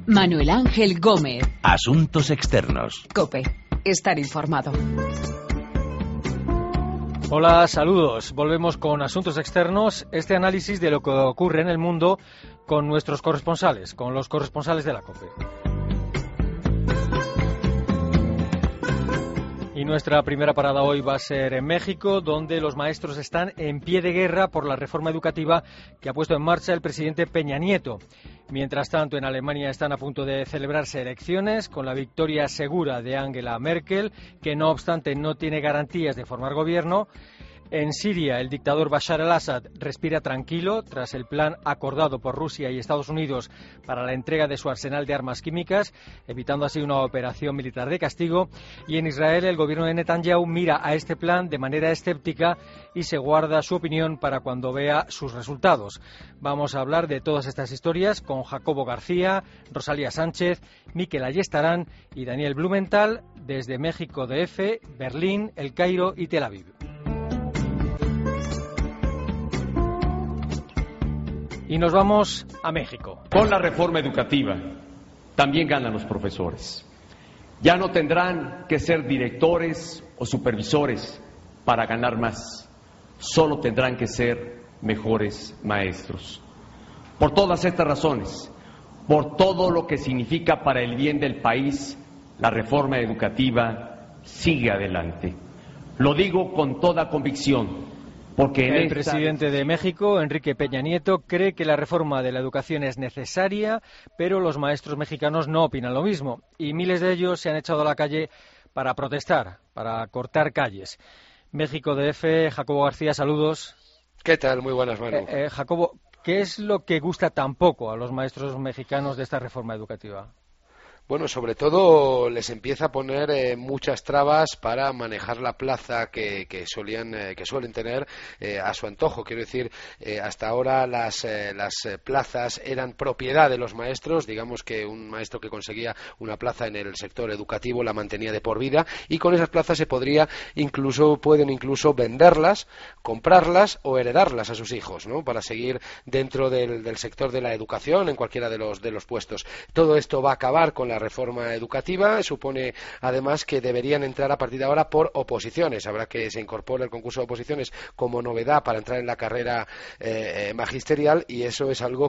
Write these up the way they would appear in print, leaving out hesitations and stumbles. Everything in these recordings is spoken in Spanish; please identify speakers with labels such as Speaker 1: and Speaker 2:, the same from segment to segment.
Speaker 1: Manuel Ángel Gómez.
Speaker 2: Asuntos externos.
Speaker 1: COPE. Estar informado.
Speaker 3: Hola, saludos. Volvemos con Asuntos Externos, este análisis de lo que ocurre en el mundo con nuestros corresponsales, con los corresponsales de la COPE. Y nuestra primera parada hoy va a ser en México, donde los maestros están en pie de guerra por la reforma educativa que ha puesto en marcha el presidente Peña Nieto. Mientras tanto, en Alemania están a punto de celebrarse elecciones con la victoria segura de Angela Merkel, que no obstante no tiene garantías de formar gobierno. En Siria, el dictador Bashar al-Assad respira tranquilo tras el plan acordado por Rusia y Estados Unidos para la entrega de su arsenal de armas químicas, evitando así una operación militar de castigo. Y en Israel, el gobierno de Netanyahu mira a este plan de manera escéptica y se guarda su opinión para cuando vea sus resultados. Vamos a hablar de todas estas historias con Jacobo García, Rosalía Sánchez, Mikel Ayestarán y Daniel Blumenthal desde México DF, Berlín, El Cairo y Tel Aviv. Y nos vamos a México.
Speaker 4: Con la reforma educativa también ganan los profesores. Ya no tendrán que ser directores o supervisores para ganar más. Solo tendrán que ser mejores maestros. Por todas estas razones, por todo lo que significa para el bien del país, la reforma educativa sigue adelante. Lo digo con toda convicción. Porque
Speaker 3: el presidente de México, Enrique Peña Nieto, cree que la reforma de la educación es necesaria, pero los maestros mexicanos no opinan lo mismo y miles de ellos se han echado a la calle para protestar, para cortar calles. México DF, Jacobo García, saludos.
Speaker 5: ¿Qué tal? Muy buenas, Manu.
Speaker 3: Jacobo, ¿qué es lo que gusta tan poco a los maestros mexicanos de esta reforma educativa?
Speaker 5: Bueno, sobre todo les empieza a poner muchas trabas para manejar la plaza que suelen tener a su antojo. Quiero decir, hasta ahora las plazas eran propiedad de los maestros. Digamos que un maestro que conseguía una plaza en el sector educativo la mantenía de por vida y con esas plazas pueden incluso venderlas, comprarlas o heredarlas a sus hijos, ¿no? Para seguir dentro del sector de la educación en cualquiera de los puestos. Todo esto va a acabar con la reforma educativa. Supone además que deberían entrar a partir de ahora por oposiciones. Habrá que se incorpore el concurso de oposiciones como novedad para entrar en la carrera magisterial y eso es algo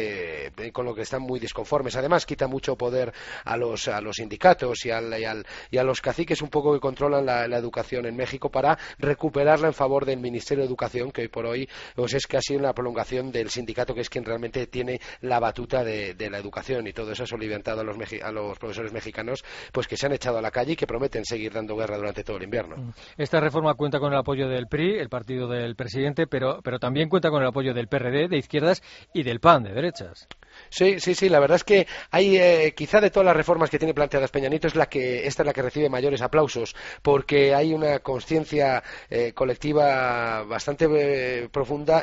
Speaker 5: con lo que están muy disconformes. Además quita mucho poder a los sindicatos y a los caciques un poco que controlan la educación en México para recuperarla en favor del Ministerio de Educación, que hoy por hoy pues es casi una prolongación del sindicato, que es quien realmente tiene la batuta de la educación, y todo eso ha soliviantado a los profesores mexicanos, pues que se han echado a la calle y que prometen seguir dando guerra durante todo el invierno.
Speaker 3: Esta reforma cuenta con el apoyo del PRI, el partido del presidente, pero también cuenta con el apoyo del PRD, de izquierdas, y del PAN, de derechas.
Speaker 5: Sí, la verdad es que hay, quizá de todas las reformas que tiene planteadas Peña Nieto, esta es la que recibe mayores aplausos, porque hay una conciencia colectiva bastante profunda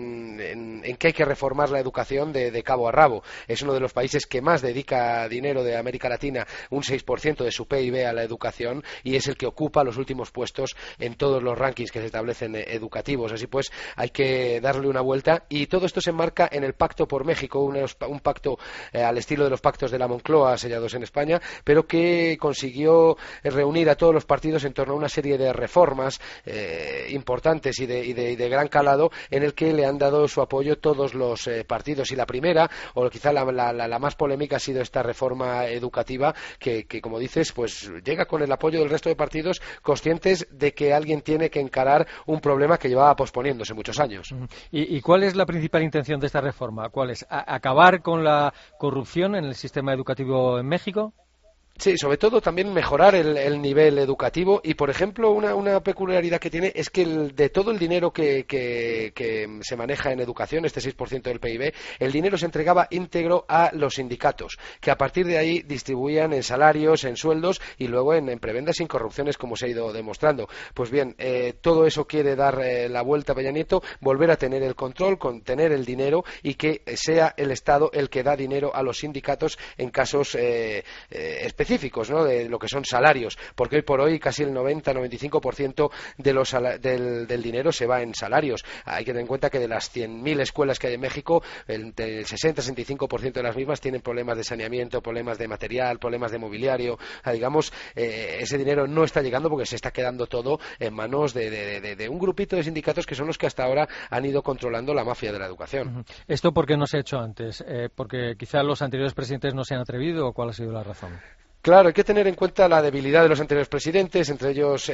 Speaker 5: en que hay que reformar la educación de cabo a rabo. Es uno de los países que más dedica dinero de América Latina, un 6% de su PIB a la educación, y es el que ocupa los últimos puestos en todos los rankings que se establecen educativos. Así pues, hay que darle una vuelta, y todo esto se enmarca en el Pacto por México, un pacto al estilo de los pactos de la Moncloa sellados en España, pero que consiguió reunir a todos los partidos en torno a una serie de reformas importantes y de gran calado, en el que le han dado su apoyo todos los partidos. Y la primera, o quizá la más polémica, ha sido esta reforma educativa que, como dices, pues llega con el apoyo del resto de partidos, conscientes de que alguien tiene que encarar un problema que llevaba posponiéndose muchos años.
Speaker 3: ¿Y cuál es la principal intención de esta reforma? ¿Cuál es? ¿Acabar con la corrupción en el sistema educativo en México?
Speaker 5: Sí, sobre todo también mejorar el nivel educativo y, por ejemplo, una peculiaridad que tiene es que de todo el dinero que se maneja en educación, este 6% del PIB, el dinero se entregaba íntegro a los sindicatos, que a partir de ahí distribuían en salarios, en sueldos y luego en prebendas sin corrupciones, como se ha ido demostrando. Pues bien, todo eso quiere dar la vuelta a Peña Nieto, volver a tener el control, contener el dinero y que sea el Estado el que da dinero a los sindicatos en casos específicos específicos, ¿no?, de lo que son salarios, porque hoy por hoy casi el 90-95% del dinero se va en salarios. Hay que tener en cuenta que de las 100.000 escuelas que hay en México, el 60-65% de las mismas tienen problemas de saneamiento, problemas de material, problemas de mobiliario. Digamos, ese dinero no está llegando porque se está quedando todo en manos de un grupito de sindicatos que son los que hasta ahora han ido controlando la mafia de la educación.
Speaker 3: ¿Esto por qué no se ha hecho antes? ¿Porque quizá los anteriores presidentes no se han atrevido o cuál ha sido la razón?
Speaker 5: Claro, hay que tener en cuenta la debilidad de los anteriores presidentes, entre ellos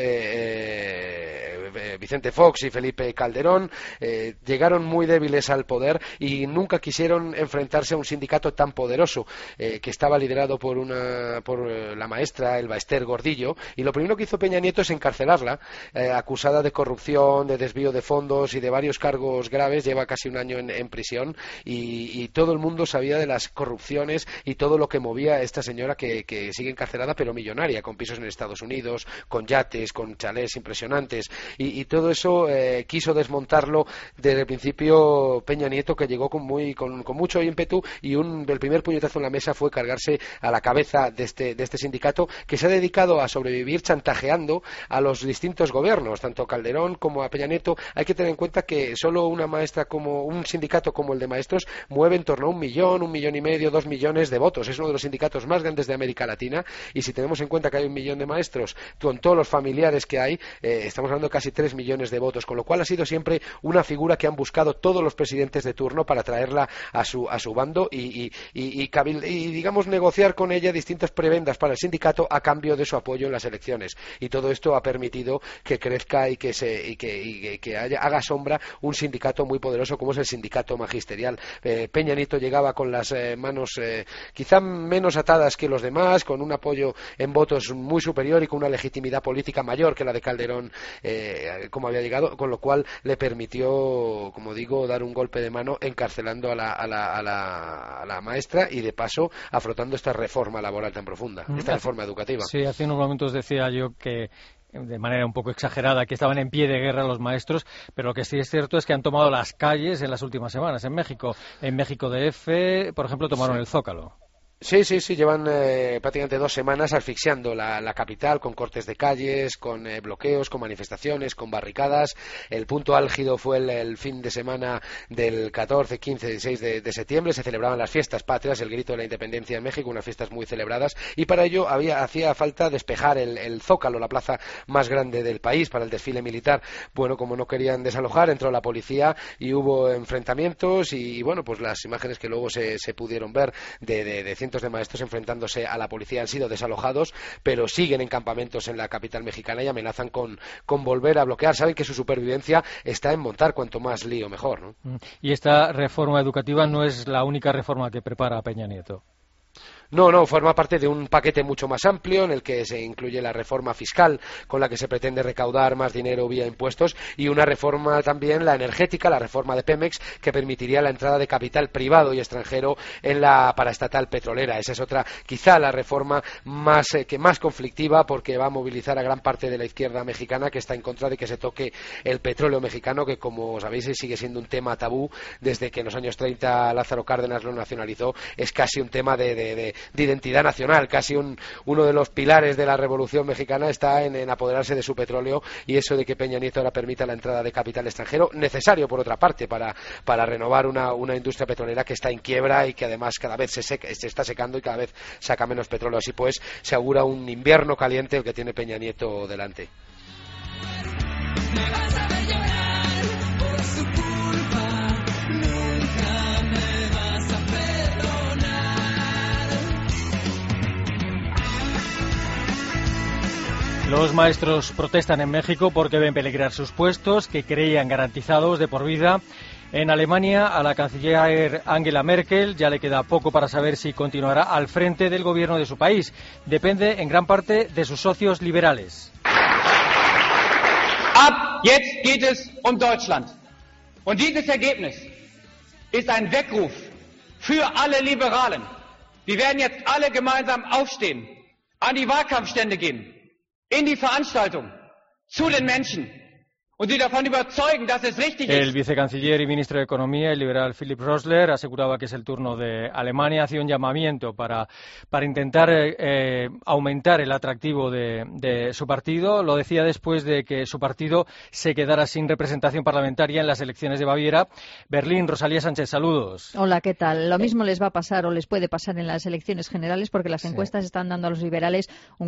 Speaker 5: Vicente Fox y Felipe Calderón. Llegaron muy débiles al poder y nunca quisieron enfrentarse a un sindicato tan poderoso, que estaba liderado por la maestra Elba Ester Gordillo, y lo primero que hizo Peña Nieto es encarcelarla, acusada de corrupción, de desvío de fondos y de varios cargos graves. Lleva casi un año en prisión y todo el mundo sabía de las corrupciones y todo lo que movía a esta señora que sigue encarcelada pero millonaria, con pisos en Estados Unidos, con yates, con chalés impresionantes, y todo eso quiso desmontarlo desde el principio Peña Nieto, que llegó con mucho ímpetu, y el primer puñetazo en la mesa fue cargarse a la cabeza de este sindicato, que se ha dedicado a sobrevivir chantajeando a los distintos gobiernos, tanto a Calderón como a Peña Nieto. Hay que tener en cuenta que solo un sindicato como el de maestros mueve en torno a 1 millón, 1,5 millones, 2 millones de votos. Es uno de los sindicatos más grandes de América Latina, y si tenemos en cuenta que hay 1 millón de maestros con todos los familiares que hay, estamos hablando de casi 3 millones de votos, con lo cual ha sido siempre una figura que han buscado todos los presidentes de turno para traerla a su bando y digamos negociar con ella distintas prebendas para el sindicato a cambio de su apoyo en las elecciones, y todo esto ha permitido que crezca y que haga sombra un sindicato muy poderoso como es el sindicato magisterial. Peña Nieto llegaba con las manos quizá menos atadas que los demás, con un apoyo en votos muy superior y con una legitimidad política mayor que la de Calderón, como había llegado, con lo cual le permitió, como digo, dar un golpe de mano encarcelando a la maestra y de paso afrontando esta reforma laboral tan profunda, esta reforma educativa.
Speaker 3: Sí, hace unos momentos decía yo que de manera un poco exagerada que estaban en pie de guerra los maestros, pero lo que sí es cierto es que han tomado las calles en las últimas semanas en México. En México DF, por ejemplo, tomaron el Zócalo.
Speaker 5: Sí, llevan prácticamente 2 semanas asfixiando la capital con cortes de calles, con bloqueos, con manifestaciones, con barricadas. El punto álgido fue el fin de semana del 14, 15, 16 de septiembre. Se celebraban las fiestas patrias, el grito de la independencia en México, unas fiestas muy celebradas, y para ello hacía falta despejar el Zócalo, la plaza más grande del país, para el desfile militar. Bueno, como no querían desalojar, entró la policía y hubo enfrentamientos y bueno, pues las imágenes que luego se pudieron ver de cientos de maestros enfrentándose a la policía han sido desalojados, pero siguen en campamentos en la capital mexicana y amenazan con volver a bloquear. Saben que su supervivencia está en montar cuanto más lío mejor, ¿no?
Speaker 3: Y esta reforma educativa no es la única reforma que prepara Peña Nieto.
Speaker 5: No, forma parte de un paquete mucho más amplio en el que se incluye la reforma fiscal, con la que se pretende recaudar más dinero vía impuestos, y una reforma también, la energética, la reforma de Pemex, que permitiría la entrada de capital privado y extranjero en la paraestatal petrolera. Esa es otra, quizá la reforma más conflictiva, porque va a movilizar a gran parte de la izquierda mexicana, que está en contra de que se toque el petróleo mexicano, que como sabéis sigue siendo un tema tabú desde que en los años 30 Lázaro Cárdenas lo nacionalizó. Es casi un tema de identidad nacional, casi uno de los pilares de la Revolución Mexicana está en apoderarse de su petróleo, y eso de que Peña Nieto ahora permita la entrada de capital extranjero, necesario por otra parte para renovar una industria petrolera que está en quiebra y que además cada vez se está secando y cada vez saca menos petróleo. Así pues, se augura un invierno caliente el que tiene Peña Nieto delante.
Speaker 3: Los maestros protestan en México porque ven peligrar sus puestos, que creían garantizados de por vida. En Alemania, a la canciller Angela Merkel ya le queda poco para saber si continuará al frente del gobierno de su país. Depende en gran parte de sus socios liberales.
Speaker 6: Ab jetzt geht es Deutschland. Und dieses Ergebnis ist ein Weckruf für alle Liberalen. Wir werden jetzt alle gemeinsam aufstehen, an die Wahlkampfstände gehen, in die Veranstaltung, zu den Menschen und sie davon überzeugen, dass es richtig
Speaker 3: El
Speaker 6: ist.
Speaker 3: vicecanciller y ministro de Economía, el liberal Philipp Rösler, aseguraba que es el turno de Alemania. Hacía un llamamiento para intentar aumentar el atractivo de su partido. Lo decía después de que su partido se quedara sin representación parlamentaria en las elecciones de Baviera. Berlín, Rosalía Sánchez, saludos.
Speaker 7: Hola, ¿qué tal? Lo mismo les va a pasar o les puede pasar en las elecciones generales porque las encuestas están dando a los liberales un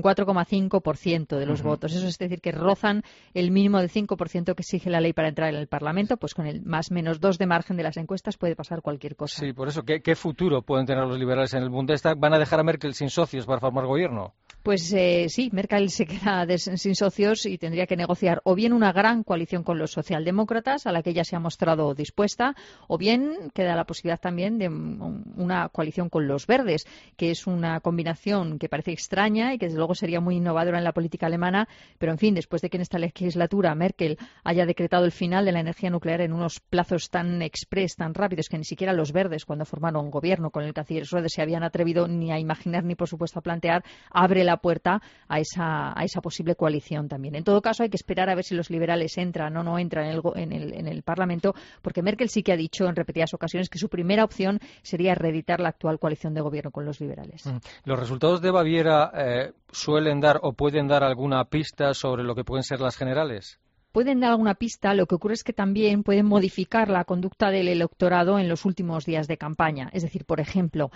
Speaker 7: 4,5% de los votos. Eso es decir, que rozan el mínimo del 5% que exige la ley para entrar en el Parlamento. Pues con el más menos 2 de margen de las encuestas puede pasar cualquier cosa.
Speaker 3: Sí, por eso, ¿qué futuro pueden tener los liberales en el Bundestag? ¿Van a dejar a Merkel sin socios para formar gobierno?
Speaker 7: Pues sí, Merkel se queda sin socios y tendría que negociar o bien una gran coalición con los socialdemócratas, a la que ella se ha mostrado dispuesta, o bien queda la posibilidad también de una coalición con los verdes, que es una combinación que parece extraña y que desde luego sería muy innovadora en la política alemana, pero en fin, después de que en esta legislatura Merkel haya decretado el final de la energía nuclear en unos plazos tan express, tan rápidos, que ni siquiera los verdes, cuando formaron gobierno con el canciller Schröder, se habían atrevido ni a imaginar ni por supuesto a plantear, abre la puerta a esa posible coalición también. En todo caso, hay que esperar a ver si los liberales entran o no entran en el Parlamento, porque Merkel sí que ha dicho en repetidas ocasiones que su primera opción sería reeditar la actual coalición de gobierno con los liberales.
Speaker 3: ¿Los resultados de Baviera suelen dar o pueden dar alguna pista sobre lo que pueden ser las generales?
Speaker 7: Pueden dar alguna pista, lo que ocurre es que también pueden modificar la conducta del electorado en los últimos días de campaña. Es decir, por ejemplo,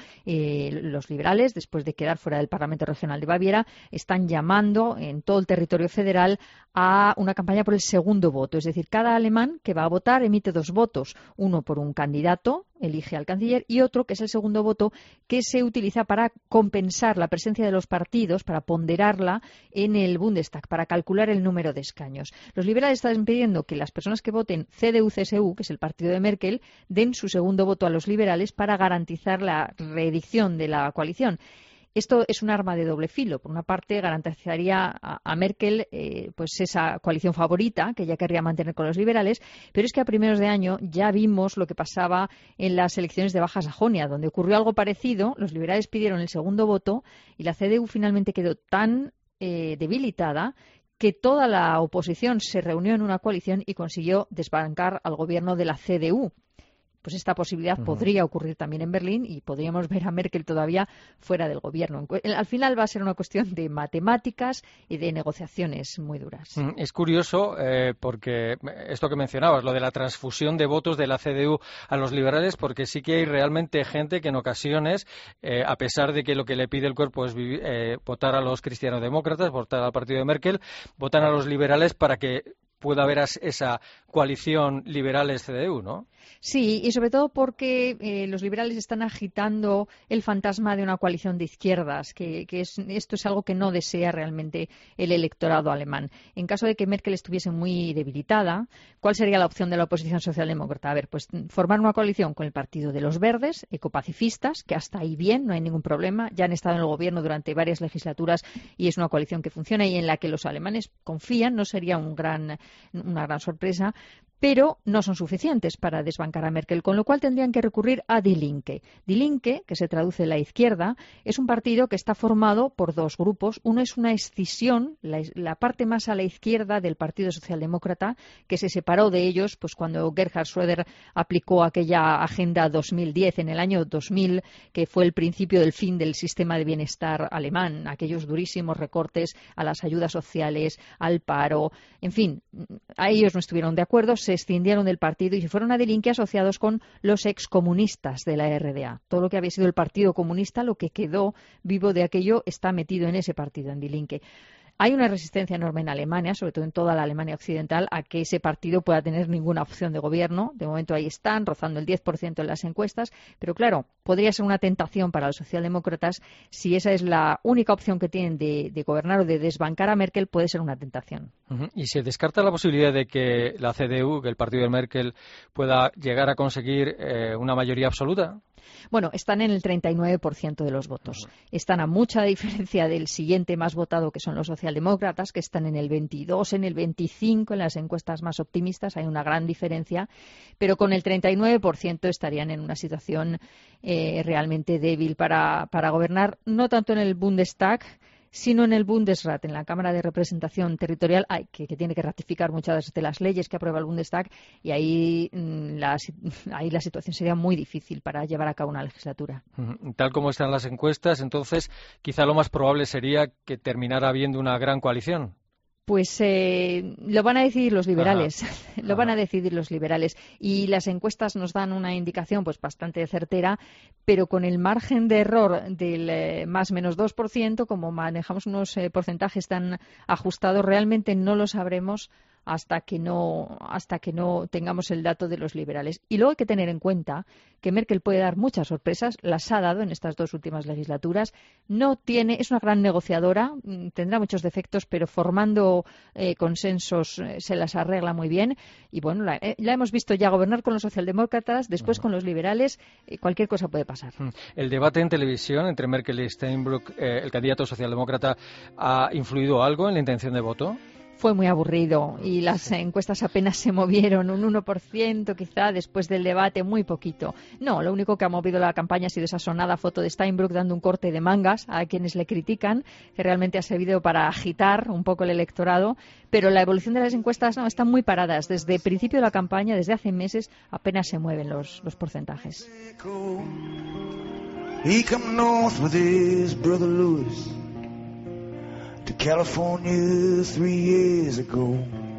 Speaker 7: los liberales, después de quedar fuera del Parlamento Regional de Baviera, están llamando en todo el territorio federal a una campaña por el segundo voto. Es decir, cada alemán que va a votar emite 2 votos, uno por un candidato, elige al canciller, y otro, que es el segundo voto, que se utiliza para compensar la presencia de los partidos, para ponderarla en el Bundestag, para calcular el número de escaños. Los liberales están pidiendo que las personas que voten CDU-CSU, que es el partido de Merkel, den su segundo voto a los liberales para garantizar la reedición de la coalición. Esto es un arma de doble filo. Por una parte, garantizaría a Merkel pues esa coalición favorita que ella querría mantener con los liberales, pero es que a primeros de año ya vimos lo que pasaba en las elecciones de Baja Sajonia, donde ocurrió algo parecido. Los liberales pidieron el segundo voto y la CDU finalmente quedó tan debilitada que toda la oposición se reunió en una coalición y consiguió desbancar al gobierno de la CDU. Pues esta posibilidad podría ocurrir también en Berlín y podríamos ver a Merkel todavía fuera del gobierno. Al final va a ser una cuestión de matemáticas y de negociaciones muy duras.
Speaker 3: Es curioso porque esto que mencionabas, lo de la transfusión de votos de la CDU a los liberales, porque sí que hay realmente gente que en ocasiones, a pesar de que lo que le pide el cuerpo es votar a los cristianodemócratas, votar al partido de Merkel, votan a los liberales para que pueda haber esa coalición liberales-CDU, ¿no?
Speaker 7: Sí, y sobre todo porque los liberales están agitando el fantasma de una coalición de izquierdas, que esto es algo que no desea realmente el electorado alemán. En caso de que Merkel estuviese muy debilitada, ¿cuál sería la opción de la oposición socialdemócrata? A ver, pues formar una coalición con el Partido de los Verdes, ecopacifistas, que hasta ahí bien, no hay ningún problema, ya han estado en el gobierno durante varias legislaturas y es una coalición que funciona y en la que los alemanes confían, no sería una gran sorpresa, pero no son suficientes para desbancar a Merkel, con lo cual tendrían que recurrir a Die Linke. Die Linke, que se traduce en la izquierda, es un partido que está formado por 2 grupos. Uno es una escisión, la parte más a la izquierda del Partido Socialdemócrata, que se separó de ellos pues cuando Gerhard Schröder aplicó aquella Agenda 2010 en el año 2000, que fue el principio del fin del sistema de bienestar alemán, aquellos durísimos recortes a las ayudas sociales, al paro, en fin, a ellos no estuvieron de acuerdo, se escindieron del partido y se fueron a Die Linke asociados con los excomunistas de la RDA. Todo lo que había sido el Partido Comunista, lo que quedó vivo de aquello, está metido en ese partido, en Die Linke. Hay una resistencia enorme en Alemania, sobre todo en toda la Alemania occidental, a que ese partido pueda tener ninguna opción de gobierno. De momento ahí están, rozando el 10% en las encuestas. Pero claro, podría ser una tentación para los socialdemócratas. Si esa es la única opción que tienen de gobernar o de desbancar a Merkel, puede ser una tentación.
Speaker 3: ¿Y se descarta la posibilidad de que la CDU, que el partido de Merkel, pueda llegar a conseguir una mayoría absoluta?
Speaker 7: Bueno, están en el 39% de los votos. Están a mucha diferencia del siguiente más votado, que son los socialdemócratas, que están en el 22, en el 25, en las encuestas más optimistas. Hay una gran diferencia, pero con el 39% estarían en una situación realmente débil para gobernar, no tanto en el Bundestag, sino en el Bundesrat, en la Cámara de Representación Territorial, que tiene que ratificar muchas de las leyes que aprueba el Bundestag, y ahí la situación sería muy difícil para llevar a cabo una legislatura.
Speaker 3: Tal como están las encuestas, entonces, quizá lo más probable sería que terminara habiendo una gran coalición.
Speaker 7: Pues lo van a decidir los liberales. Lo van a decidir los liberales. Y las encuestas nos dan una indicación pues bastante certera, pero con el margen de error del más menos 2%, como manejamos unos porcentajes tan ajustados, realmente no lo sabremos hasta que no tengamos el dato de los liberales. Y luego hay que tener en cuenta que Merkel puede dar muchas sorpresas, las ha dado en estas 2 últimas legislaturas. Es una gran negociadora, tendrá muchos defectos, pero formando consensos se las arregla muy bien. Y bueno, la hemos visto ya gobernar con los socialdemócratas, después con los liberales, cualquier cosa puede pasar.
Speaker 3: El debate en televisión entre Merkel y Steinbrück, el candidato socialdemócrata, ¿ha influido algo en la intención de voto?
Speaker 7: Fue muy aburrido y las encuestas apenas se movieron, un 1% quizá después del debate, muy poquito. No, lo único que ha movido la campaña ha sido esa sonada foto de Steinbrück dando un corte de mangas a quienes le critican, que realmente ha servido para agitar un poco el electorado, pero la evolución de las encuestas están muy paradas. Desde el principio de la campaña, desde hace meses, apenas se mueven los porcentajes.
Speaker 8: To California 3 years ago.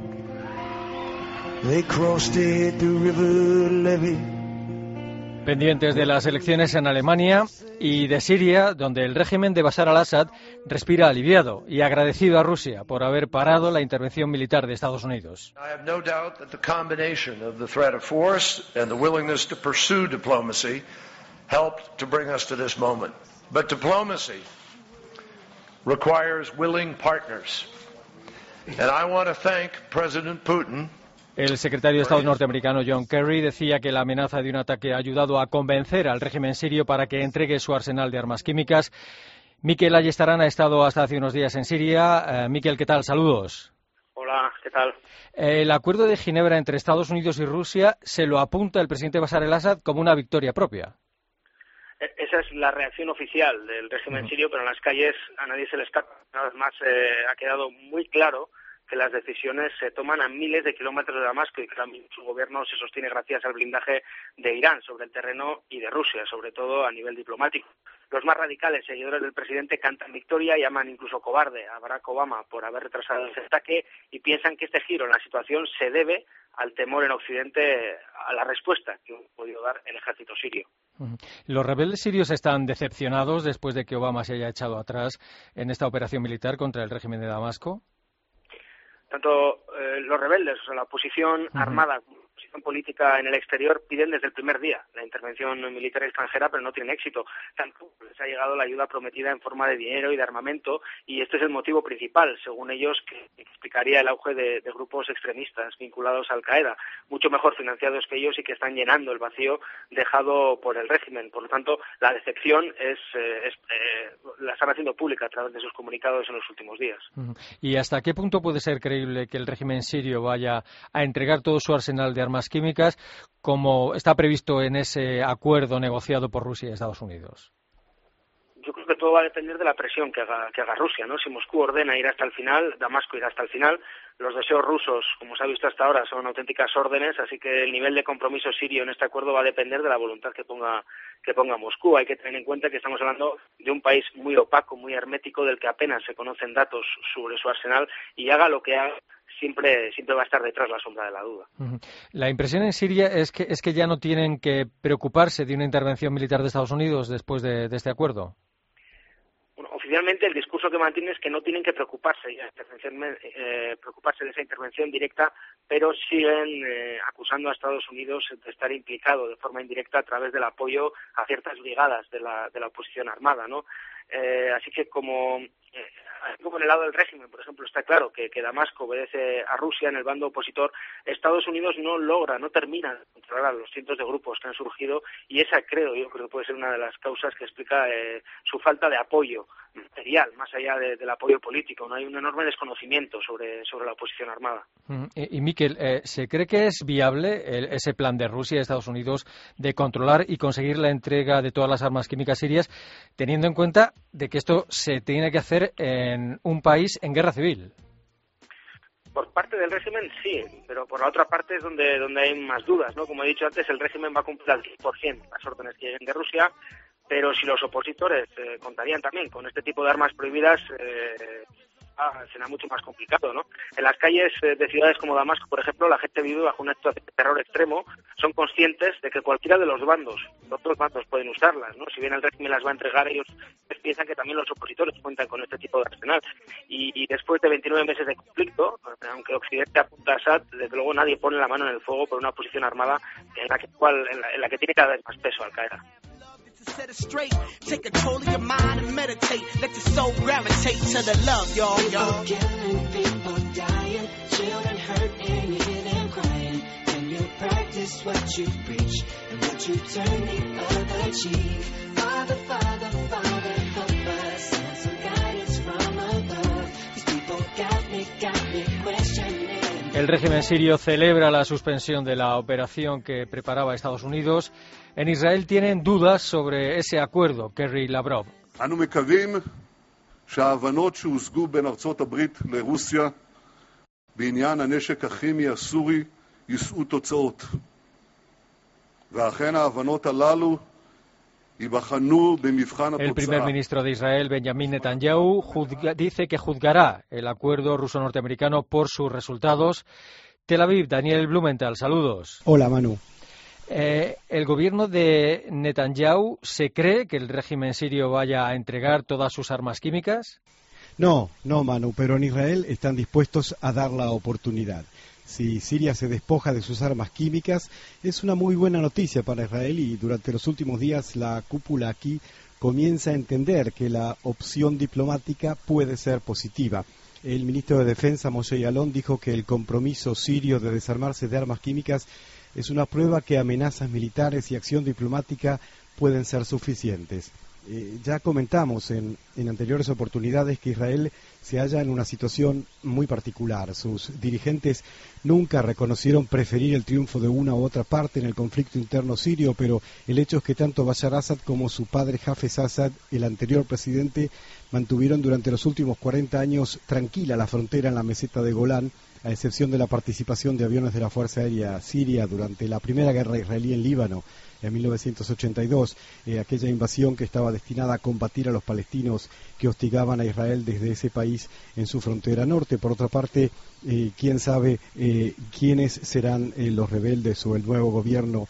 Speaker 8: They crossed it, the river Levy.
Speaker 3: Pendientes de las elecciones en Alemania y de Siria, donde el régimen de Bashar al-Assad respira aliviado y agradecido a Rusia por haber parado la intervención militar de Estados Unidos.
Speaker 9: I have no doubt that the combination of the threat of force and the willingness to pursue diplomacy helped to bring us to this moment. But diplomacy requires willing partners. And I want to thank President Putin.
Speaker 3: El secretario de Estado norteamericano John Kerry decía que la amenaza de un ataque ha ayudado a convencer al régimen sirio para que entregue su arsenal de armas químicas. Mikel Ayestarán ha estado hasta hace unos días en Siria. Mikel, ¿qué tal? Saludos.
Speaker 10: Hola, ¿qué tal?
Speaker 3: El acuerdo de Ginebra entre Estados Unidos y Rusia se lo apunta el presidente Bashar al-Assad como una victoria propia.
Speaker 10: Esa es la reacción oficial del régimen sirio, pero en las calles a nadie se le escapa. Una vez más ha quedado muy claro que las decisiones se toman a miles de kilómetros de Damasco y que también su gobierno se sostiene gracias al blindaje de Irán sobre el terreno y de Rusia, sobre todo a nivel diplomático. Los más radicales seguidores del presidente cantan victoria, llaman incluso cobarde a Barack Obama por haber retrasado ese ataque y piensan que este giro en la situación se debe al temor en Occidente a la respuesta que ha podido dar el ejército sirio.
Speaker 3: Los rebeldes sirios están decepcionados después de que Obama se haya echado atrás en esta operación militar contra el régimen de Damasco.
Speaker 10: Tanto los rebeldes, o sea, la oposición armada, la oposición política en el exterior, piden desde el primer día la intervención militar extranjera, pero no tienen éxito. Tampoco les ha llegado la ayuda prometida en forma de dinero y de armamento, y este es el motivo principal, según ellos, que explicaría el auge de grupos extremistas vinculados a Al-Qaeda, mucho mejor financiados que ellos y que están llenando el vacío dejado por el régimen. Por lo tanto, la decepción la están haciendo pública a través de sus comunicados en los últimos días.
Speaker 3: ¿Y hasta qué punto puede ser creíble que el régimen sirio vaya a entregar todo su arsenal de armas químicas como está previsto en ese acuerdo negociado por Rusia y Estados Unidos?
Speaker 10: Yo creo que todo va a depender de la presión que haga Rusia, ¿no? Si Moscú ordena ir hasta el final, Damasco irá hasta el final. Los deseos rusos, como se ha visto hasta ahora, son auténticas órdenes, así que el nivel de compromiso sirio en este acuerdo va a depender de la voluntad que ponga Moscú. Hay que tener en cuenta que estamos hablando de un país muy opaco, muy hermético, del que apenas se conocen datos sobre su arsenal, y haga lo que haga, siempre va a estar detrás la sombra de la duda.
Speaker 3: La impresión en Siria es que ya no tienen que preocuparse de una intervención militar de Estados Unidos después de este acuerdo.
Speaker 10: Bueno, oficialmente el discurso que mantiene es que no tienen que preocuparse de esa intervención directa, pero siguen acusando a Estados Unidos de estar implicado de forma indirecta a través del apoyo a ciertas brigadas de la oposición armada, ¿no? Así que como en el lado del régimen, por ejemplo, está claro que Damasco obedece a Rusia en el bando opositor, Estados Unidos no termina de controlar a los cientos de grupos que han surgido, y esa creo que puede ser una de las causas que explica su falta de apoyo material, más allá del apoyo político, ¿no? Hay un enorme desconocimiento sobre la oposición armada.
Speaker 3: Y Miquel, ¿se cree que es viable ese plan de Rusia y Estados Unidos de controlar y conseguir la entrega de todas las armas químicas sirias, teniendo en cuenta de que esto se tiene que hacer en un país en guerra civil?
Speaker 10: Por parte del régimen sí, pero por la otra parte es donde hay más dudas, ¿no? Como he dicho antes, el régimen va a cumplir al 100% las órdenes que lleguen de Rusia, pero si los opositores contarían también con este tipo de armas prohibidas, será mucho más complicado, ¿no? En las calles de ciudades como Damasco, por ejemplo, la gente vive bajo una situación de terror extremo, son conscientes de que cualquiera de los otros bandos pueden usarlas, ¿no? Si bien el régimen las va a entregar, ellos piensan que también los opositores cuentan con este tipo de arsenal. Y después de 29 meses de conflicto, aunque Occidente apunta a Assad, desde luego nadie pone la mano en el fuego por una oposición armada en la que tiene cada vez más peso Al-Qaeda.
Speaker 11: Set it straight, take control of your mind and meditate. Let your soul gravitate to the love, y'all.
Speaker 12: People killing, people dying, children hurt and you hear them crying. And you practice what you preach and what you turn the other cheek. Father, Father, Father, help us. Send some guidance from above. These people got me questioning.
Speaker 3: El régimen sirio celebra la suspensión de la operación que preparaba Estados Unidos. En Israel tienen dudas sobre ese acuerdo, Kerry Lavrov.
Speaker 13: אנו מקווים שההבנות שהושגו בין ארצות הברית לרוסיה בעניין הנשק הכימי הסורי יישאו תוצאות. ואכן ההבנות הללו ייבחנו במבחן התוצאה.
Speaker 3: El primer ministro de Israel, Benjamin Netanyahu, dice que juzgará el acuerdo ruso-norteamericano por sus resultados. Tel Aviv, Daniel Blumenthal, saludos.
Speaker 14: Hola, Manu.
Speaker 3: ¿El gobierno de Netanyahu se cree que el régimen sirio vaya a entregar todas sus armas químicas?
Speaker 14: No, Manu, pero en Israel están dispuestos a dar la oportunidad. Si Siria se despoja de sus armas químicas, es una muy buena noticia para Israel y durante los últimos días la cúpula aquí comienza a entender que la opción diplomática puede ser positiva. El ministro de Defensa, Moshe Yaalon, dijo que el compromiso sirio de desarmarse de armas químicas es una prueba que amenazas militares y acción diplomática pueden ser suficientes. Ya comentamos en anteriores oportunidades que Israel se halla en una situación muy particular. Sus dirigentes nunca reconocieron preferir el triunfo de una u otra parte en el conflicto interno sirio, pero el hecho es que tanto Bashar Assad como su padre Hafez Assad, el anterior presidente, mantuvieron durante los últimos 40 años tranquila la frontera en la meseta de Golán, a excepción de la participación de aviones de la Fuerza Aérea Siria durante la primera guerra israelí en Líbano, en 1982, aquella invasión que estaba destinada a combatir a los palestinos que hostigaban a Israel desde ese país en su frontera norte. Por otra parte, quién sabe quiénes serán los rebeldes o el nuevo gobierno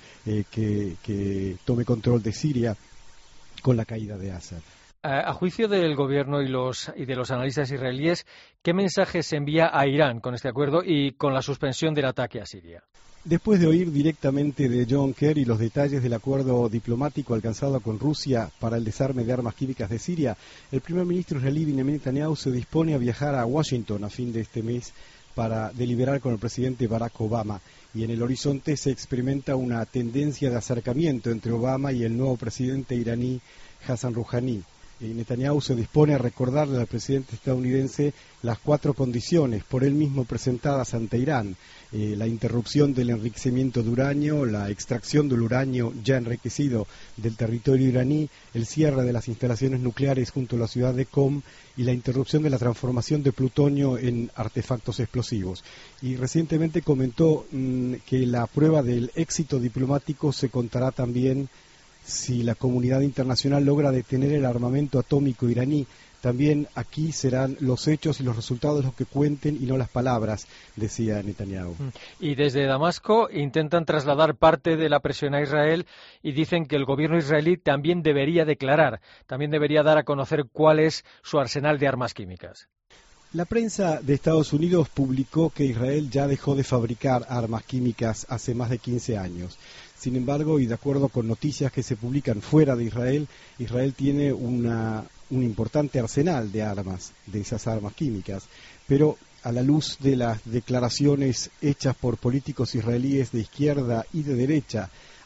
Speaker 14: que tome control de Siria con la caída de Assad.
Speaker 3: A juicio del gobierno y de los analistas israelíes, ¿qué mensaje se envía a Irán con este acuerdo y con la suspensión del ataque a Siria?
Speaker 14: Después de oír directamente de John Kerry los detalles del acuerdo diplomático alcanzado con Rusia para el desarme de armas químicas de Siria, el primer ministro israelí Benjamin Netanyahu se dispone a viajar a Washington a fin de este mes para deliberar con el presidente Barack Obama. Y en el horizonte se experimenta una tendencia de acercamiento entre Obama y el nuevo presidente iraní Hassan Rouhani. Netanyahu se dispone a recordarle al presidente estadounidense las 4 condiciones por él mismo presentadas ante Irán: la interrupción del enriquecimiento de uranio, la extracción del uranio ya enriquecido del territorio iraní, el cierre de las instalaciones nucleares junto a la ciudad de Qom y la interrupción de la transformación de plutonio en artefactos explosivos. Y recientemente comentó que la prueba del éxito diplomático se contará también si la comunidad internacional logra detener el armamento atómico iraní. También aquí serán los hechos y los resultados los que cuenten y no las palabras, decía Netanyahu.
Speaker 3: Y desde Damasco intentan trasladar parte de la presión a Israel y dicen que el gobierno israelí también debería declarar, también debería dar a conocer cuál es su arsenal de armas químicas.
Speaker 14: La prensa de Estados Unidos publicó que Israel ya dejó de fabricar armas químicas hace más de 15 años. Sin embargo, y de acuerdo con noticias que se publican fuera de Israel, Israel tiene un importante arsenal de armas, de esas armas químicas. Pero a la luz de las declaraciones hechas por políticos israelíes de izquierda y de derecha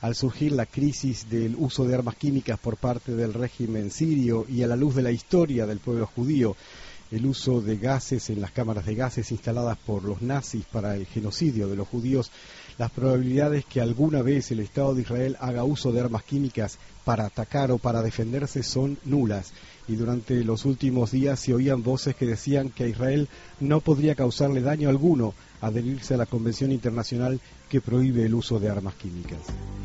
Speaker 14: Al surgir la crisis del uso de armas químicas por parte del régimen sirio y a la luz de la historia del pueblo judío, el uso de gases en las cámaras de gases instaladas por los nazis para el genocidio de los judíos, las probabilidades que alguna vez el Estado de Israel haga uso de armas químicas para atacar o para defenderse son nulas. Y durante los últimos días se oían voces que decían que a Israel no podría causarle daño alguno adherirse a la Convención Internacional que prohíbe el uso de armas químicas.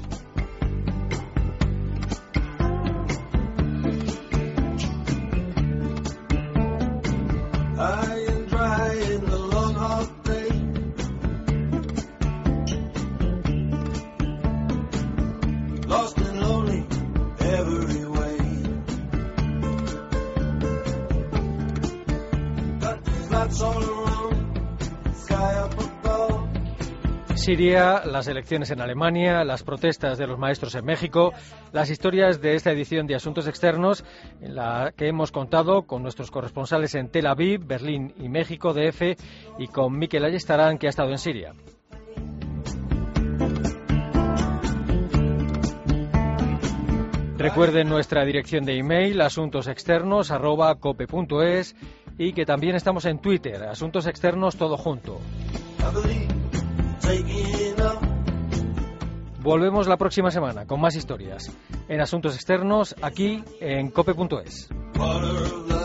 Speaker 3: Siria, las elecciones en Alemania, las protestas de los maestros en México, las historias de esta edición de Asuntos Externos, en la que hemos contado con nuestros corresponsales en Tel Aviv, Berlín y México, DF, y con Mikel Ayestarán, que ha estado en Siria. Recuerden nuestra dirección de email, asuntosexternos@cope.es, y que también estamos en Twitter, Asuntos Externos todo junto. Volvemos la próxima semana con más historias en Asuntos Externos aquí en cope.es.